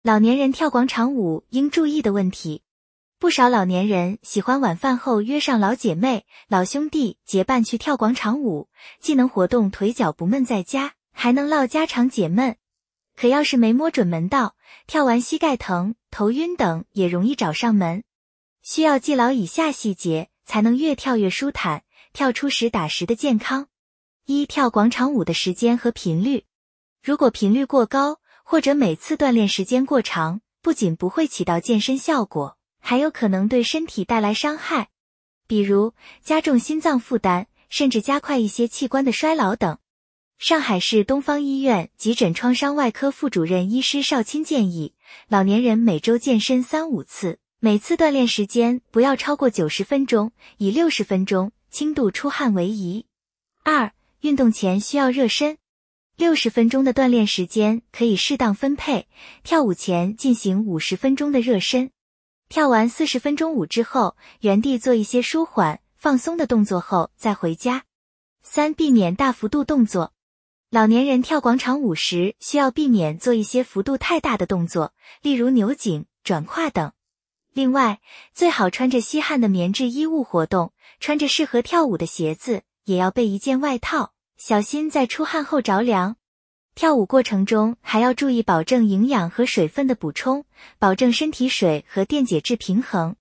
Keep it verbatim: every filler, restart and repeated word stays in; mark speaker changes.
Speaker 1: 老年人跳广场舞应注意的问题。不少老年人喜欢晚饭后约上老姐妹、老兄弟结伴去跳广场舞，既能活动腿脚不闷在家，还能唠家常解闷。可要是没摸准门道，跳完膝盖疼、头晕等也容易找上门。需要记牢以下细节，才能越跳越舒坦，跳出实打实的健康。一、跳广场舞的时间和频率。如果频率过高，或者每次锻炼时间过长，不仅不会起到健身效果，还有可能对身体带来伤害，比如加重心脏负担，甚至加快一些器官的衰老等。上海市东方医院急诊创伤外科副主任医师邵钦建议，老年人每周健身三五次，每次锻炼时间不要超过九十分钟，以六十分钟轻度出汗为宜。二、运动前需要热身。六十分钟的锻炼时间可以适当分配，跳舞前进行五十分钟的热身，跳完四十分钟舞之后，原地做一些舒缓、放松的动作后再回家。三、避免大幅度动作。老年人跳广场舞时需要避免做一些幅度太大的动作，例如扭颈、转胯等。另外，最好穿着吸汗的棉质衣物活动，穿着适合跳舞的鞋子，也要备一件外套，小心在出汗后着凉。跳舞过程中还要注意保证营养和水分的补充，保证身体水和电解质平衡。